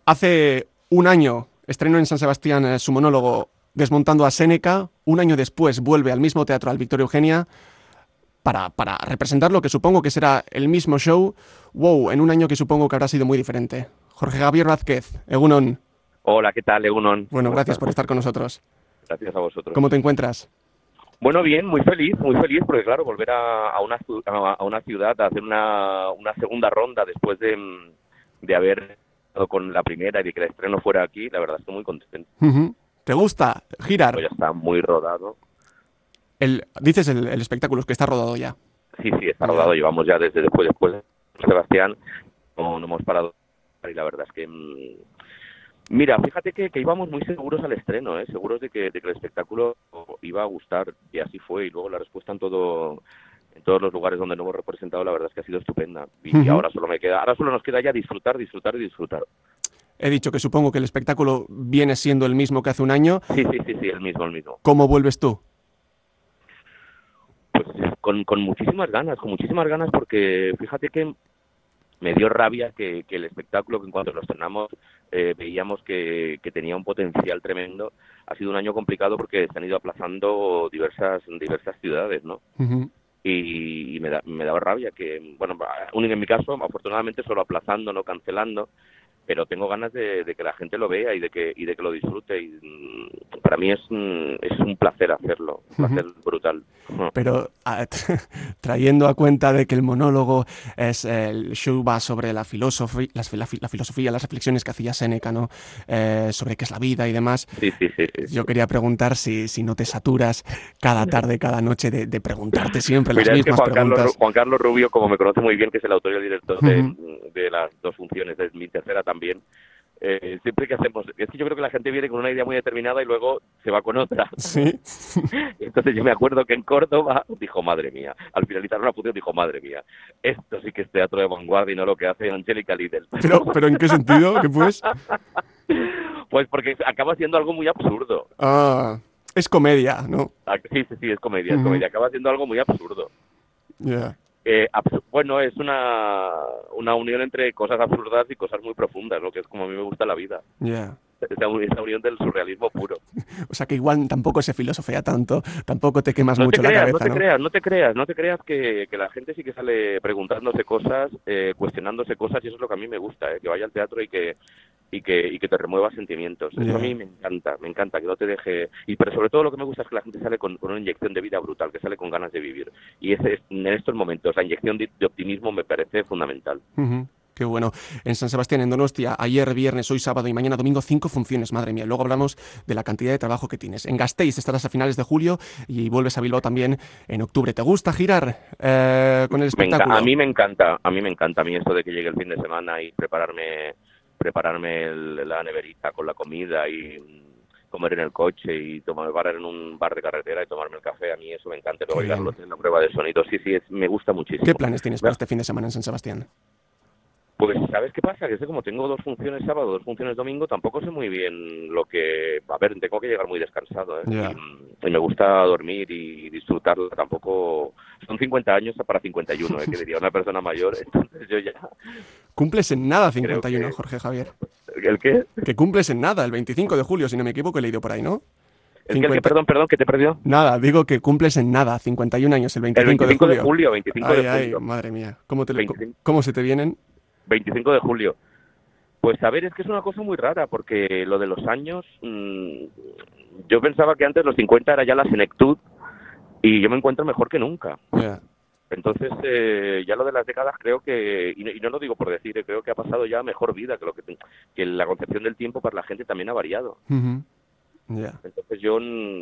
Hace un año estrenó en San Sebastián su monólogo Desmontando a Séneca. Un año después vuelve al mismo teatro, al Victoria Eugenia, para representar lo que supongo que será el mismo show. Wow, en un año que supongo que habrá sido muy diferente. Jorge Javier Vázquez, Egunon. Hola, ¿qué tal, Egunon? Bueno, ¿Cómo gracias estás? por estar con nosotros. Gracias a vosotros. ¿Cómo te encuentras? Bueno, bien, muy feliz, porque claro, volver a una ciudad a hacer una segunda ronda después de haber estado con la primera y de que el estreno fuera aquí, la verdad estoy muy contento. ¿Te gusta Pues girar? ya está muy rodado. Dices el espectáculo, es que está rodado ya. Sí, está rodado, Ya. llevamos ya después de Sebastián, no hemos parado y la verdad es que mira, fíjate que íbamos muy seguros al estreno, seguros de que el espectáculo iba a gustar, y así fue, y luego la respuesta en todos los lugares donde nos hemos representado, la verdad es que ha sido estupenda, y Ujú. ahora solo nos queda ya disfrutar, disfrutar y disfrutar. He dicho que supongo que el espectáculo viene siendo el mismo que hace un año. Sí, el mismo. ¿Cómo vuelves tú? Pues con muchísimas ganas, porque fíjate que me dio rabia que el espectáculo, que en cuanto lo estrenamos veíamos que tenía un potencial tremendo. Ha sido un año complicado porque se han ido aplazando diversas ciudades, ¿no? Ujú. Y me daba rabia que, bueno, en mi caso, afortunadamente solo aplazando, no cancelando, pero tengo ganas de que la gente lo vea y de que lo disfrute. Y para mí es un placer hacerlo, un placer brutal. Pero trayendo a cuenta de que el monólogo el show va sobre la filosofía, la filosofía, las reflexiones que hacía Séneca, ¿no? Sobre qué es la vida y demás. Yo Sí. quería preguntar si no te saturas cada tarde, cada noche de preguntarte siempre las Mira, es que mismas preguntas. Juan Carlos Rubio, como me conoce muy bien, que es el autor y el director Ujú. de las dos funciones, de mi tercera también, siempre que hacemos, es que yo creo que la gente viene con una idea muy determinada y luego se va con otra. Sí. Entonces yo me acuerdo que en Córdoba dijo, madre mía, al finalizar una función dijo, madre mía, esto sí que es teatro de vanguardia y no lo que hace Angélica Lidl. Pero ¿en qué sentido? ¿Qué pues? Pues porque acaba siendo algo muy absurdo. Ah, es comedia, ¿no? Sí, es Ujú. comedia, acaba siendo algo muy absurdo. Ya. Bueno, es una unión entre cosas absurdas y cosas muy profundas, lo que es como a mí me gusta la vida. Ya. Esa unión del surrealismo puro. O sea que igual tampoco se filosofea tanto, tampoco te quemas No te mucho la creas, cabeza, ¿no? no te creas que la gente sí que sale preguntándose cosas, cuestionándose cosas, y eso es lo que a mí me gusta, que vaya al teatro y que te remueva sentimientos. Eso a mí Ya. me encanta, que no te deje... Pero sobre todo lo que me gusta es que la gente sale con una inyección de vida brutal, que sale con ganas de vivir. Y en estos momentos la inyección de optimismo me parece fundamental. Ujú. Qué bueno. En San Sebastián, en Donostia, ayer viernes, hoy sábado y mañana domingo, 5 funciones, madre mía. Luego hablamos de la cantidad de trabajo que tienes. En Gasteiz estarás a finales de julio y vuelves a Bilbao también en octubre. ¿Te gusta girar con el A espectáculo? mí me encanta, a mí esto de que llegue el fin de semana y prepararme la neverita con la comida y comer en el coche y parar en un bar de carretera y tomarme el café, a mí eso me encanta. Qué Luego llegar al bien. hotel, la prueba de sonido, me gusta ¿Qué muchísimo. planes tienes para este fin de semana en San Sebastián? Pues, ¿sabes qué pasa? Que como tengo dos funciones sábado, dos funciones domingo, tampoco sé muy bien lo que... A ver, tengo que llegar muy descansado, ¿eh? Ya. Y me gusta dormir y disfrutarlo. Tampoco... Son 50 años para 51, ¿eh? Que diría una persona mayor. Entonces yo ya Cumples en nada creo 51, que... Jorge Javier. ¿El qué? Que cumples en nada, el 25 de julio, si no me equivoco, he leído por ahí, ¿no? ¿El qué? 50... Perdón, que te perdió. Nada, digo que cumples en nada, 51 años, el El 25 de 25 de julio. julio, 25 de Ay, julio. madre mía. 25, ¿Cómo se te vienen? 25 de julio. Pues a ver, es que es una cosa muy rara, porque lo de los años... yo pensaba que antes los 50 era ya la senectud, y yo me encuentro mejor que nunca. Ya. Entonces, ya lo de las décadas creo que, y no lo digo por decir, creo que ha pasado ya a mejor vida, que la concepción del tiempo para la gente también ha variado. Ujú. Ya. Entonces yo,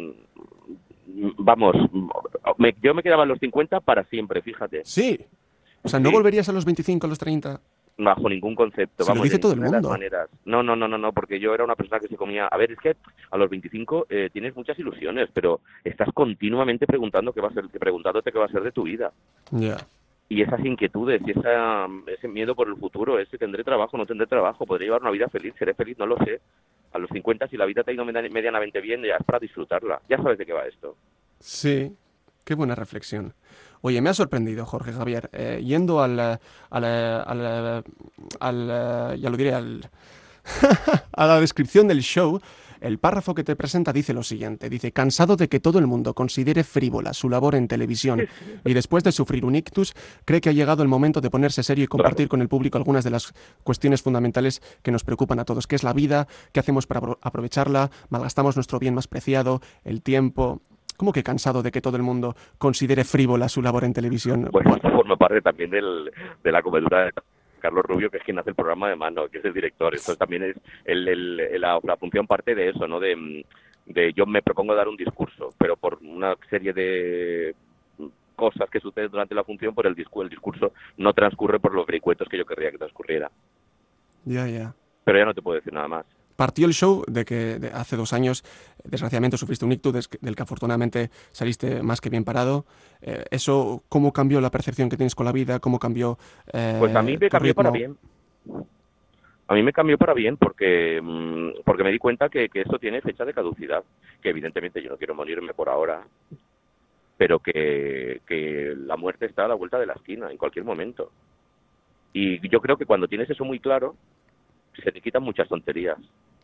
vamos, yo me quedaba en los 50 para siempre, fíjate. Sí. O sea, ¿no Sí, volverías a los 25, a los 30? bajo ningún concepto, Si lo vamos, de dice todo el ninguna de las mundo. maneras. No, porque yo era una persona que se comía... A ver, es que a los 25 tienes muchas ilusiones, pero estás continuamente preguntándote qué va a ser de tu vida. Ya. Y esas inquietudes y ese miedo por el futuro, ese tendré trabajo, no tendré trabajo, podré llevar una vida feliz, seré feliz, no lo sé. A los 50, si la vida te ha ido medianamente bien, ya es para disfrutarla. Ya sabes de qué va esto. Sí. Qué buena reflexión. Oye, me ha sorprendido, Jorge Javier. Yendo ya lo diré, A la descripción del show, el párrafo que te presenta dice lo siguiente. Dice, cansado de que todo el mundo considere frívola su labor en televisión y después de sufrir un ictus, cree que ha llegado el momento de ponerse serio y Claro. compartir con el público algunas de las cuestiones fundamentales que nos preocupan a todos. ¿Qué es la vida? ¿Qué hacemos para aprovecharla? ¿Malgastamos nuestro bien más preciado? ¿El tiempo? ¿Cómo que cansado de que todo el mundo considere frívola su labor en televisión? Bueno, Bueno, esto forma parte también de la comedura de Carlos Rubio, que es quien hace el programa de mano, que es el director. Esto también es la función parte de eso, ¿no? De yo me propongo dar un discurso, pero por una serie de cosas que suceden durante la función, por el discurso no transcurre por los vericuetos que yo querría que transcurriera. ya. Pero ya no te puedo decir nada más. Partió el show de que hace 2 años, desgraciadamente, sufriste un ictus del que afortunadamente saliste más que bien parado. ¿Eso cómo cambió la percepción que tienes con la vida? ¿Cómo cambió Pues a mí me tu cambió para ritmo? bien. A mí me cambió para bien porque porque me di cuenta que esto tiene fecha de caducidad, que evidentemente yo no quiero morirme por ahora, pero que la muerte está a la vuelta de la esquina, en cualquier momento. Y yo creo que cuando tienes eso muy claro, se te quitan muchas tonterías.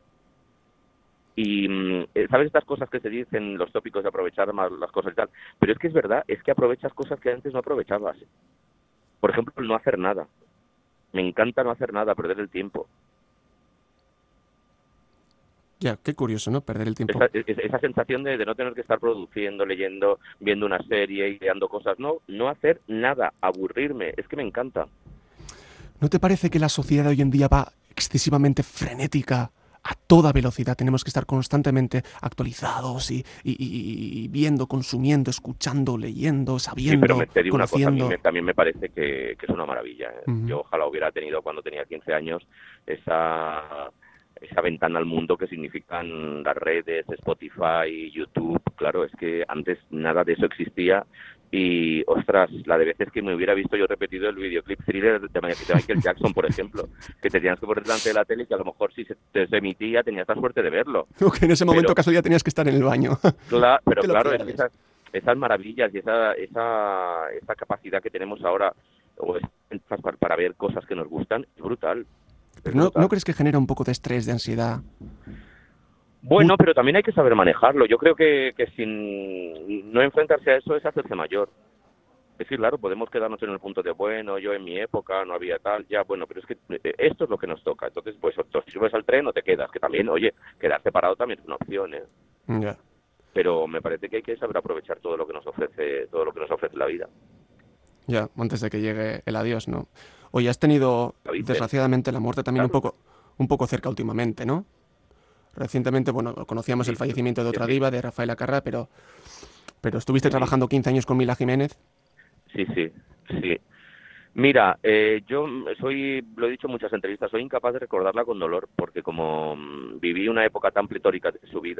Y, ¿sabes estas cosas que se dicen, los tópicos de aprovechar más las cosas y tal? Pero es que es verdad, es que aprovechas cosas que antes no aprovechabas. Por ejemplo, el no hacer nada. Me encanta no hacer nada, perder el tiempo. Ya, qué curioso, ¿no? Perder el tiempo. Esa sensación de no tener que estar produciendo, leyendo, viendo una serie, ideando cosas. No hacer nada, aburrirme. Es que me encanta. ¿No te parece que la sociedad de hoy en día va excesivamente frenética? A toda velocidad tenemos que estar constantemente actualizados y viendo, consumiendo, escuchando, leyendo, Sí, pero sabiendo, te digo una cosa, conociendo. también me parece que es una maravilla. Ujú. Yo ojalá hubiera tenido cuando tenía 15 años esa ventana al mundo que significan las redes, Spotify, YouTube. Claro, es que antes nada de eso existía y, ostras, la de veces que me hubiera visto yo repetido el videoclip Thriller de Michael Jackson, por ejemplo, que te tenías que poner delante de la tele y que a lo mejor si se emitía tenías la suerte de verlo. O que en ese momento Pero casualidad tenías que estar en el baño. Pero Te lo claro, es que pierdes. esas maravillas y esa capacidad que tenemos ahora o para ver cosas que nos gustan es brutal. Es Pero ¿no brutal. crees que genera un poco de estrés, de ansiedad? Bueno, pero también hay que saber manejarlo. Yo creo que sin no enfrentarse a eso es hacerse mayor. Es decir, claro, podemos quedarnos en el punto de, bueno, yo en mi época no había tal, ya, bueno, pero es que esto es lo que nos toca. Entonces, pues, si subes al tren o te quedas, que también, oye, quedarse parado también es una opción, ¿eh? Ya. Pero me parece que hay que saber aprovechar todo lo que nos ofrece la vida. Ya, antes de que llegue el adiós, ¿no? Oye, has tenido, Lo dicen, desgraciadamente, la muerte también claro. un poco cerca últimamente, ¿no? Recientemente, bueno, conocíamos el Sí, fallecimiento de sí, otra sí. diva, de Rafaela Carrà, pero estuviste Sí, trabajando 15 años con Mila Jiménez. sí. Sí. Mira, yo lo he dicho en muchas entrevistas, soy incapaz de recordarla con dolor, porque como viví una época tan pletórica de su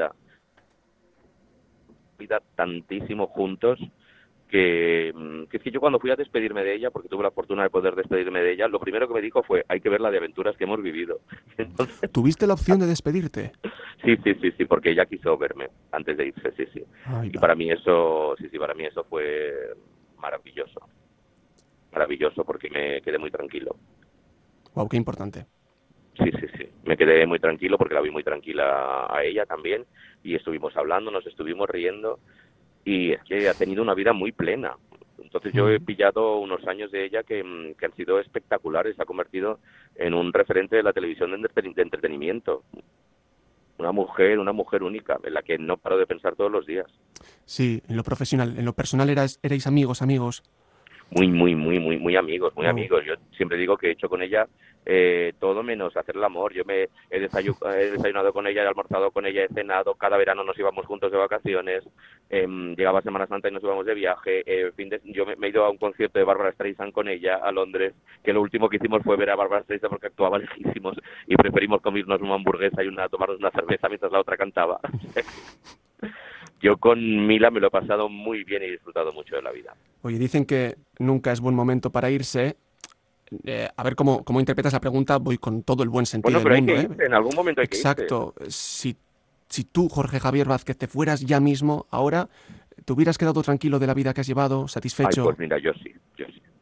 vida tantísimo juntos, que es que yo cuando fui a despedirme de ella, porque tuve la fortuna de poder despedirme de ella, lo primero que me dijo fue, hay que ver la de aventuras que hemos vivido. Entonces, ¿Tuviste la opción de despedirte? sí, porque ella quiso verme antes de irse, sí. Ay, Y va. para mí eso, para mí eso fue maravilloso. Maravilloso porque me quedé muy tranquilo. Wow, qué importante. Sí. Me quedé muy tranquilo porque la vi muy tranquila a ella también y estuvimos hablando, nos estuvimos riendo y es que ha tenido una vida muy plena. Entonces yo he Mm. pillado unos años de ella que han sido espectaculares, se ha convertido en un referente de la televisión de entretenimiento. Una mujer única, en la que no paro de pensar todos los días. Sí, en lo profesional, en lo personal erais amigos, amigos. Muy amigos, muy Wow. amigos. Yo siempre digo que he hecho con ella todo menos hacer el amor. Yo he desayunado con ella, he almorzado con ella, he cenado. Cada verano nos íbamos juntos de vacaciones. Llegaba Semana Santa y nos íbamos de viaje. Yo me he ido a un concierto de Barbara Streisand con ella a Londres, que lo último que hicimos fue ver a Barbara Streisand porque actuaba lejísimos y preferimos comernos una hamburguesa y tomarnos una cerveza mientras la otra cantaba. Yo con Mila me lo he pasado muy bien y he disfrutado mucho de la vida. Oye, dicen que nunca es buen momento para irse. A ver cómo interpretas la pregunta, voy con todo el buen sentido Bueno, del pero hay que mundo, ¿eh? irse, en algún momento hay que irse. Exacto. Si tú, Jorge Javier Vázquez, te fueras ya mismo, ahora, ¿te hubieras quedado tranquilo de la vida que has llevado, Ay, pues satisfecho? mira, yo sí.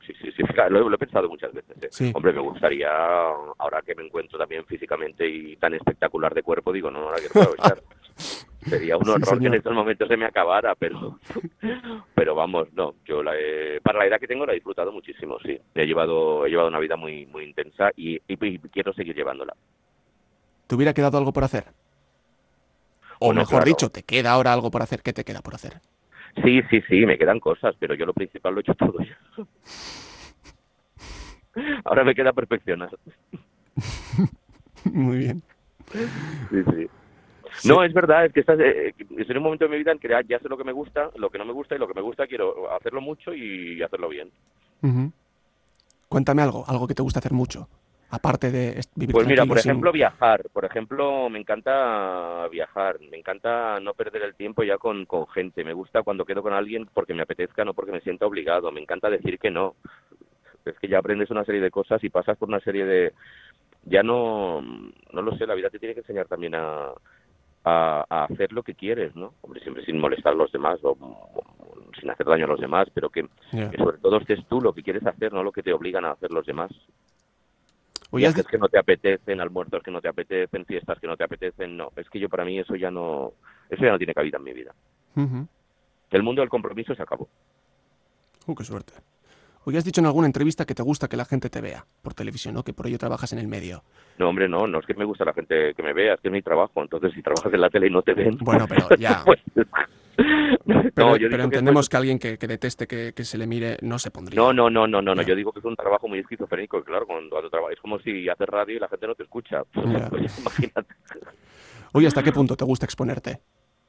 sí, claro, lo he pensado muchas veces. Sí. Hombre, me gustaría, ahora que me encuentro también físicamente y tan espectacular de cuerpo, digo, no, ahora quiero aprovechar. Sería un Sí, horror que en señor. estos momentos se me acabara, pero vamos, no, para la edad que tengo la he disfrutado muchísimo, sí. He llevado una vida muy muy intensa y quiero seguir llevándola. ¿Te hubiera quedado algo por hacer? O Bueno, mejor claro. dicho, ¿te queda ahora algo por hacer? ¿Qué te queda por hacer? Sí, sí, sí, me quedan cosas, pero yo lo principal lo he hecho todo ya. Ahora me queda perfeccionar. Muy bien. Sí, sí. Sí. No, es verdad, es que estoy en un momento de mi vida en que ya sé lo que me gusta, lo que no me gusta y lo que me gusta quiero hacerlo mucho y hacerlo bien. Ujú. Cuéntame algo que te gusta hacer mucho, aparte de vivir Pues mira, tranquilo por sin... ejemplo, viajar. Por ejemplo, me encanta viajar. Me encanta no perder el tiempo ya con gente. Me gusta cuando quedo con alguien porque me apetezca, no porque me sienta obligado. Me encanta decir que no. Es que ya aprendes una serie de cosas y pasas por una serie de... Ya no lo sé, la vida te tiene que enseñar también a hacer lo que quieres, ¿no? Hombre, siempre sin molestar a los demás o sin hacer daño a los demás, pero Ya. que sobre todo estés tú lo que quieres hacer, no lo que te obligan a hacer los demás. Oye, Viajes que no te apetecen, almuerzos que no te apetecen, fiestas que no te apetecen, no. Es que yo para mí eso ya no tiene cabida en mi vida. Ujú. El mundo del compromiso se acabó. Qué suerte. Oye, has dicho en alguna entrevista que te gusta que la gente te vea por televisión, ¿no? Que por ello trabajas en el medio. No, hombre, no es que me gusta la gente que me vea, es que es mi trabajo. Entonces, si trabajas en la tele y no te ven, Bueno, pero ya... pues... No, yo he Pero dicho que pues, entendemos que alguien que deteste que se le mire no se no, pondría. no, no, no, no, no. Ya, Yo digo que es un trabajo muy esquizofrénico, claro, cuando trabajas es como si haces radio y la gente no te escucha. ya. Pues imagínate. Oye, ¿hasta qué punto te gusta exponerte?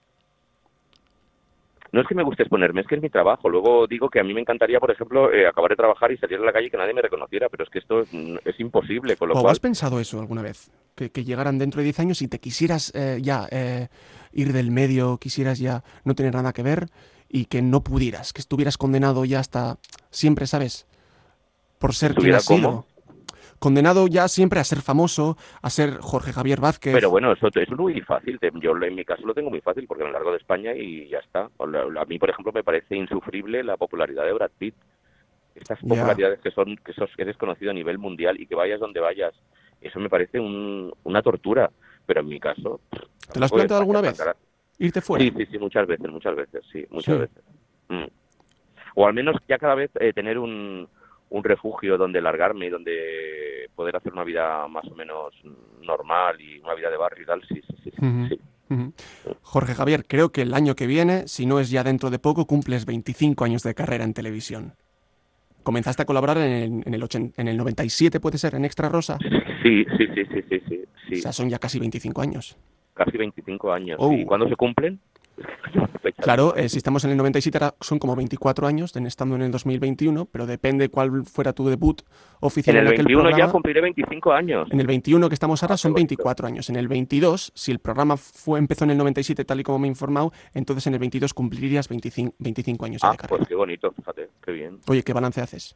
No es que me guste exponerme, es que es mi trabajo. Luego digo que a mí me encantaría, por ejemplo, acabar de trabajar y salir a la calle y que nadie me reconociera, pero es que esto es imposible, con lo ¿O has cual, pensado eso alguna vez? Que llegaran dentro de 10 años y te quisieras ir del medio, quisieras ya no tener nada que ver y que no pudieras, que estuvieras condenado ya hasta siempre, ¿sabes? Por que ser quien estuviera has como. sido. Condenado ya siempre a ser famoso, a ser Jorge Javier Pero Vázquez. bueno, eso es muy fácil. Yo en mi caso lo tengo muy fácil porque me largo de España y ya está. A mí, por ejemplo, me parece insufrible la popularidad de Brad Pitt. Estas Ya. popularidades que eres conocido a nivel mundial y que vayas donde vayas, eso me parece una tortura. Pero en mi caso, ¿Te lo has tampoco planteado España alguna es tan vez? cara. ¿Irte fuera? Sí, sí, sí, muchas veces, sí, muchas Sí. veces. Mm. O al menos ya cada vez tener un refugio donde largarme y donde poder hacer una vida más o menos normal y una vida de barrio y tal, sí, sí, sí, sí. Ujú, Sí. ujú. Jorge Javier, creo que el año que viene, si no es ya dentro de poco, cumples 25 años de carrera en televisión. Comenzaste a colaborar en el 97, puede ser, en Extra Rosa. Sí, sí, sí, sí, sí, sí, O sí. sea, son ya casi 25 años. Casi 25 años, sí. Oh, ¿Cuándo se cumplen? Fechas claro, mínimas. si estamos en el 97 son como 24 años, estando en el 2021, pero depende cuál fuera tu debut En oficial el en aquel 21 ya programa. cumpliré 25 años. En el 21 que estamos ahora Ah, qué son bonito. 24 años. En el 22, si el programa empezó en el 97 tal y como me he informado, entonces en el 22 cumplirías 25 años ya Ah, de pues carrera. qué bonito, fíjate, qué bien. Oye, ¿qué balance haces?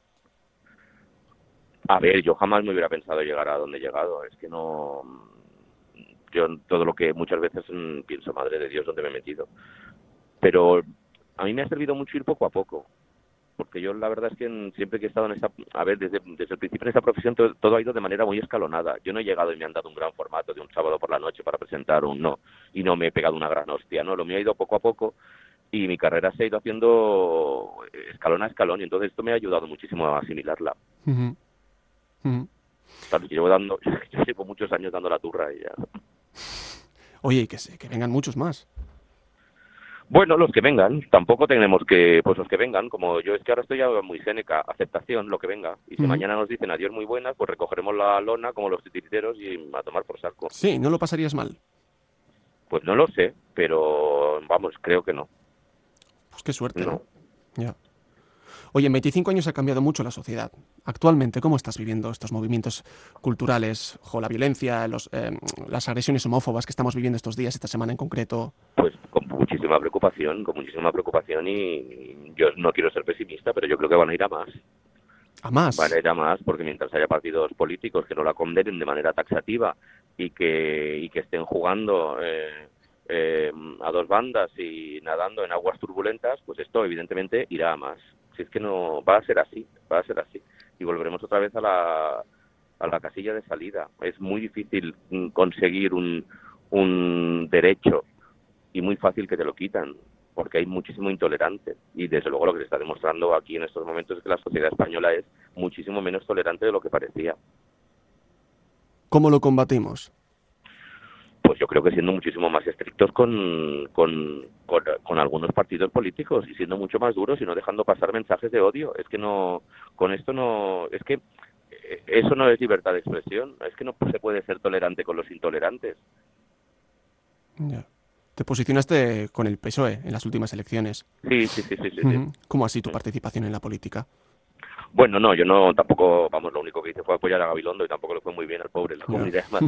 A ver, yo jamás me hubiera pensado llegar a donde he llegado. Es que no... Yo todo lo que muchas veces pienso, madre de Dios, ¿dónde me he metido? Pero a mí me ha servido mucho ir poco a poco. Porque yo la verdad es que siempre que he estado en esta... A ver, desde el principio en esta profesión todo ha ido de manera muy escalonada. Yo no he llegado y me han dado un gran formato de un sábado por la noche para presentar un no. Y no me he pegado una gran hostia, ¿no? Lo mío ha ido poco a poco y mi carrera se ha ido haciendo escalón a escalón y entonces esto me ha ayudado muchísimo a asimilarla. Ujú, ujú. Claro, yo llevo muchos años dando la turra y ya. Oye, y que vengan muchos más. Bueno, los que vengan, tampoco tenemos que, pues los que vengan, como yo es que ahora estoy ya muy Séneca, aceptación, lo que venga. Y si Ujú. mañana nos dicen adiós muy buenas, pues recogeremos la lona como los titiriteros y a tomar por saco. Sí, no lo pasarías mal. Pues no lo sé, pero vamos, creo que no. Pues qué suerte, ¿no? No. Ya. Oye, en 25 años ha cambiado mucho la sociedad. Actualmente, ¿cómo estás viviendo estos movimientos culturales, la violencia, las agresiones homófobas que estamos viviendo estos días, esta semana en concreto? Pues con muchísima preocupación y yo no quiero ser pesimista, pero yo creo que van a ir a más. A Van a más. ir a más porque mientras haya partidos políticos que no la condenen de manera taxativa y que estén jugando a dos bandas y nadando en aguas turbulentas, pues esto evidentemente irá a más. Si es que no, va a ser así, va a ser así. Y volveremos otra vez a la casilla de salida. Es muy difícil conseguir un derecho y muy fácil que te lo quitan, porque hay muchísimo intolerante. Y desde luego lo que se está demostrando aquí en estos momentos es que la sociedad española es muchísimo menos tolerante de lo que parecía. ¿Cómo lo combatimos? Pues yo creo que siendo muchísimo más estrictos con algunos partidos políticos y siendo mucho más duros y no dejando pasar mensajes de odio. Es que no, con esto no, es que eso no es libertad de expresión. Es que no se puede ser tolerante con los intolerantes. Ya. Te posicionaste con el PSOE en las últimas elecciones. Sí, sí, sí, sí, sí, sí. ¿Cómo así tu participación en la política? Bueno, no, yo no, tampoco, vamos, lo único que hice fue apoyar a Gabilondo y tampoco le fue muy bien al pobre en la Comunidad de Madrid.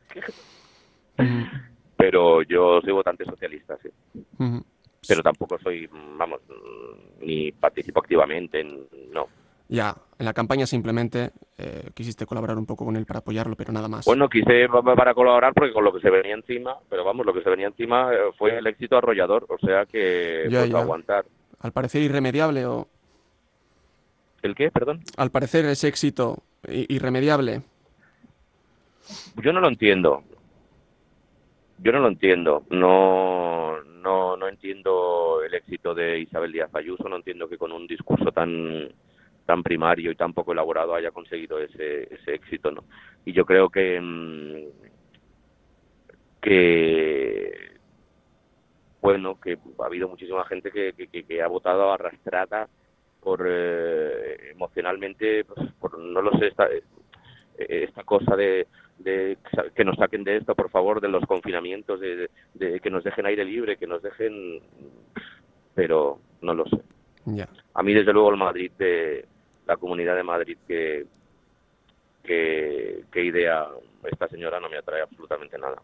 Pero yo soy votante socialista, sí. Pero tampoco soy, vamos, ni participo activamente, no. Ya, en la campaña simplemente quisiste colaborar un poco con él para apoyarlo, pero nada más. Bueno, quise para colaborar porque con lo que se venía encima, pero vamos, lo que se venía encima fue el éxito arrollador, o sea que Ya, pues ya. aguantar. Al parecer irremediable o... ¿El qué? Perdón. Al parecer ese éxito irremediable. Yo no lo entiendo. Yo no lo entiendo. No entiendo el éxito de Isabel Díaz Ayuso. No entiendo que con un discurso tan primario y tan poco elaborado haya conseguido ese éxito, ¿no? Y yo creo que bueno, que ha habido muchísima gente que ha votado arrastrada por emocionalmente, pues, por no lo sé, esta cosa de que nos saquen de esto, por favor, de los confinamientos, de que nos dejen aire libre, que nos dejen, pero no lo sé. Ya. A mí, desde luego, el Madrid, la Comunidad de Madrid que idea esta señora no me atrae absolutamente nada.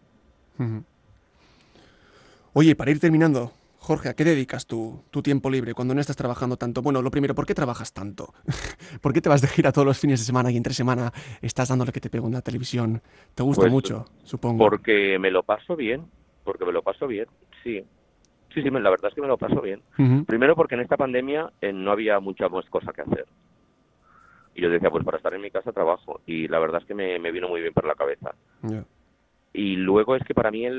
Oye, para ir terminando, Jorge, ¿a qué dedicas tu tiempo libre cuando no estás trabajando tanto? Bueno, lo primero, ¿por qué trabajas tanto? ¿Por qué te vas de gira todos los fines de semana y entre semana estás dándole que te pego en la televisión? ¿Te gusta Pues, mucho, supongo? Porque me lo paso bien, sí. Sí, la verdad es que me lo paso bien. Primero porque en esta pandemia no había mucha más cosa que hacer. Y yo decía, pues para estar en mi casa trabajo. Y la verdad es que me vino muy bien para la cabeza. Yeah. Y luego es que para mí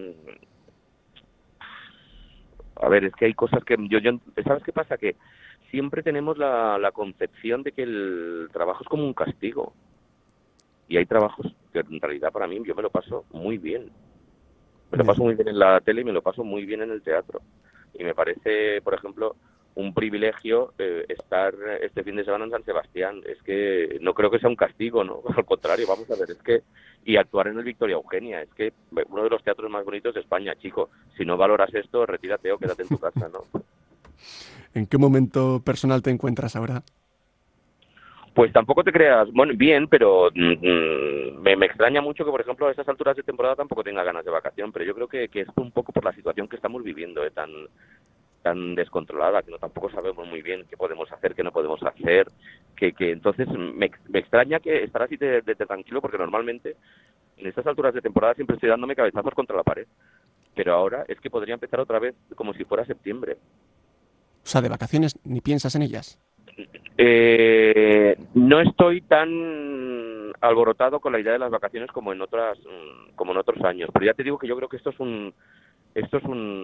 a ver, es que hay cosas que yo ¿sabes qué pasa? Que siempre tenemos la concepción de que el trabajo es como un castigo. Y hay trabajos que en realidad para mí yo me lo paso muy bien. Me lo paso muy bien en la tele y me lo paso muy bien en el teatro. Y me parece, por ejemplo, un privilegio estar este fin de semana en San Sebastián. Es que no creo que sea un castigo, ¿no? Al contrario, vamos a ver, es que... Y actuar en el Victoria Eugenia, es que uno de los teatros más bonitos de España, chico. Si no valoras esto, retírate o quédate en tu casa, ¿no? ¿En qué momento personal te encuentras ahora? Pues tampoco te creas, bueno, bien, pero me extraña mucho que, por ejemplo, a estas alturas de temporada tampoco tenga ganas de vacación, pero yo creo que es un poco por la situación que estamos viviendo, tan descontrolada, que no tampoco sabemos muy bien qué podemos hacer, qué no podemos hacer, que entonces me extraña que estar así de tranquilo, porque normalmente en estas alturas de temporada siempre estoy dándome cabezazos contra la pared, pero ahora es que podría empezar otra vez como si fuera septiembre. O sea, de vacaciones ni piensas en ellas. No estoy tan alborotado con la idea de las vacaciones como en otros años, pero ya te digo que yo creo que esto es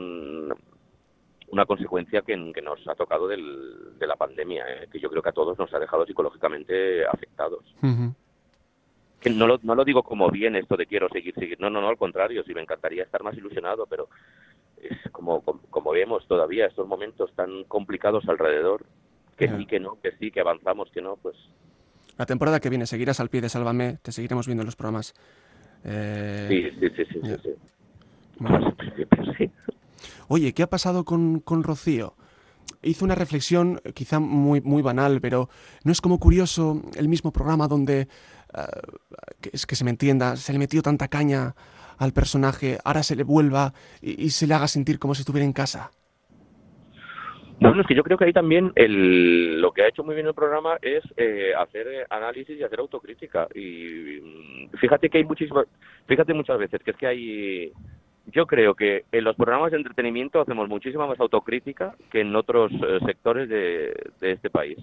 una consecuencia que nos ha tocado de la pandemia, que yo creo que a todos nos ha dejado psicológicamente afectados. Que no lo digo como bien esto de quiero seguir, no, al contrario, sí me encantaría estar más ilusionado, pero es como vemos todavía estos momentos tan complicados alrededor, que sí, que no, que sí, que avanzamos, que no, pues... La temporada que viene seguirás al pie de Sálvame, te seguiremos viendo en los programas. Sí. Bueno. Sí. Oye, ¿qué ha pasado con Rocío? Hizo una reflexión quizá muy banal, pero ¿no es como curioso el mismo programa donde, es que se me entienda, se le metió tanta caña al personaje, ahora se le vuelva y se le haga sentir como si estuviera en casa? Bueno, es que yo creo que ahí también lo que ha hecho muy bien el programa es hacer análisis y hacer autocrítica. Y fíjate que hay muchas veces que es que hay... Yo creo que en los programas de entretenimiento hacemos muchísima más autocrítica que en otros sectores de este país.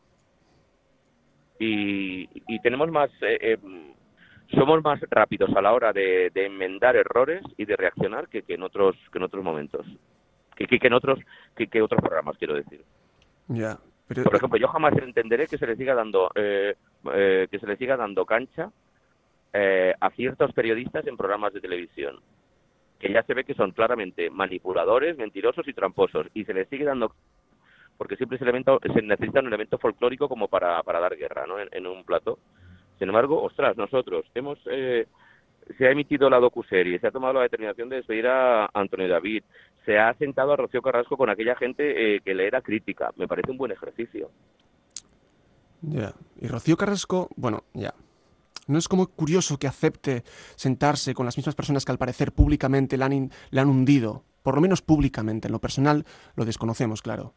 Y tenemos más, somos más rápidos a la hora de enmendar errores y de reaccionar que en otros momentos, que otros programas, quiero decir. Ya, pero Por ejemplo, yo jamás entenderé que se le siga dando cancha a ciertos periodistas en programas de televisión, que ya se ve que son claramente manipuladores, mentirosos y tramposos, y se les sigue dando porque siempre se necesita un elemento folclórico como para dar guerra, ¿no? En un plato. Sin embargo, ostras, nosotros se ha emitido la docuserie, se ha tomado la determinación de despedir a Antonio David, se ha sentado a Rocío Carrasco con aquella gente que le era crítica. Me parece un buen ejercicio. ya. Y Rocío Carrasco, bueno, ya. ¿No es como curioso que acepte sentarse con las mismas personas que al parecer públicamente le han hundido? Por lo menos públicamente. En lo personal lo desconocemos, claro.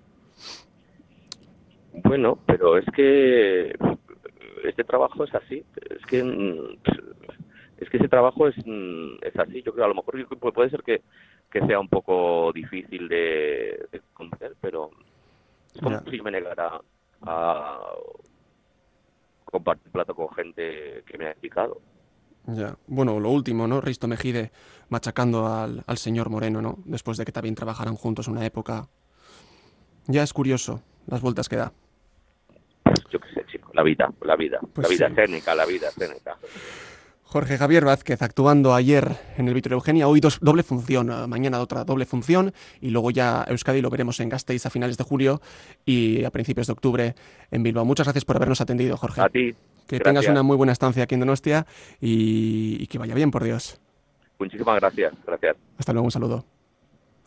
Bueno, pero es que este trabajo es así. Es que ese trabajo es así. Yo creo, a lo mejor puede ser que sea un poco difícil de comprender, pero es como Ya. si me negara a compartir plato con gente que me ha explicado. Ya. Bueno, lo último, ¿no? Risto Mejide machacando al señor Moreno, ¿no? Después de que también trabajaran juntos en una época. Ya es curioso las vueltas que da. Yo qué sé, chico, la vida, Pues la vida sí. Séneca, la vida Séneca. Jorge Javier Vázquez actuando ayer en el Víctor Eugenia, hoy doble función, mañana otra doble función y luego ya Euskadi lo veremos en Gasteiz a finales de julio y a principios de octubre en Bilbao. Muchas gracias por habernos atendido, Jorge. A ti, Que tengas gracias. una muy buena estancia aquí en Donostia y que vaya bien, por Dios. Muchísimas gracias, gracias. Hasta luego, un saludo.